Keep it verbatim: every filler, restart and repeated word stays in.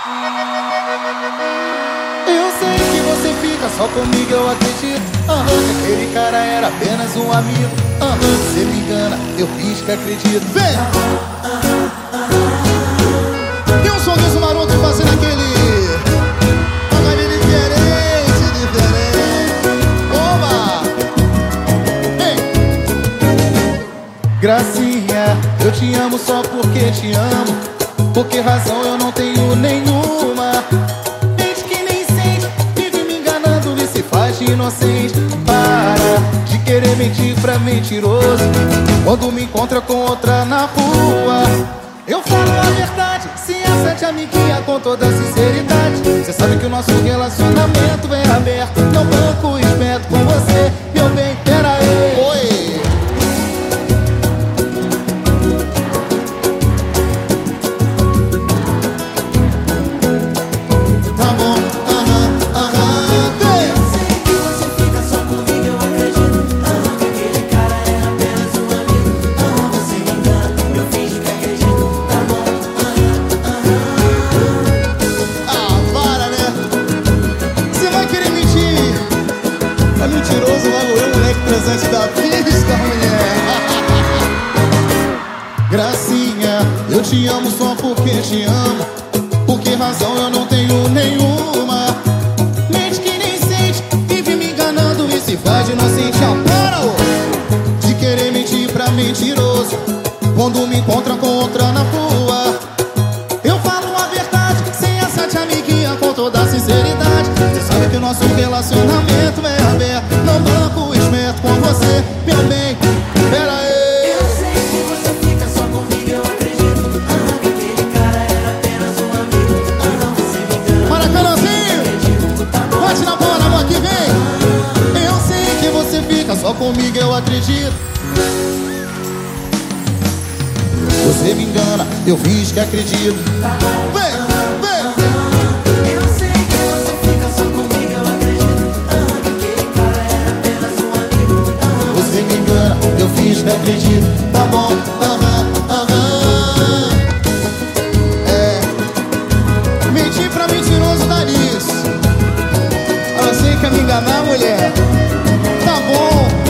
Eu sei que você fica só comigo, eu acredito. Aham, que aquele cara era apenas um amigo. Aham, você me engana, eu fiz que acredito. Vem! Tem um sorriso maroto fazendo aquele... Agora diferente, diferente. Oba! Vem! Gracinha, eu te amo só porque te amo. Por que razão eu não tenho nenhuma? Gente que nem sente, vive me enganando e se faz de inocente. Para de querer mentir pra mentiroso quando me encontra com outra na rua. Eu falo a verdade, se essa te amiguinha com toda sinceridade. Você sabe que o nosso relacionamento é aberto. Não banco esperto com você, meu bem, pera aí. Oi! Mentiroso, logo eu, moleque presente da pista, mulher. Gracinha, eu te amo só porque te amo. Por que razão eu não tenho nenhuma? Mente que nem sente, vive me enganando e se faz de inocente. Ah, para, ô, de querer mentir pra mentiroso quando me encontra com outra na rua. Eu falo a verdade, sem essa te amiguinha com toda a sinceridade. Você sabe que o nosso relacionamento é aberto. Não banco esperto com você, meu bem, pera aí. Eu sei que você fica só comigo, eu acredito. Ah, que aquele cara era apenas um amigo. Ah, você me engana. Maracanãzinho, bate na bola, amor, que vem. Eu sei que você fica só comigo, eu acredito. Você me engana, eu fiz que acredito. Vem! Eu fiz que acredito, tá bom, aham, aham. É, mentir pra mentiroso dá nisso. Ela sei que quer me enganar, mulher. Tá bom.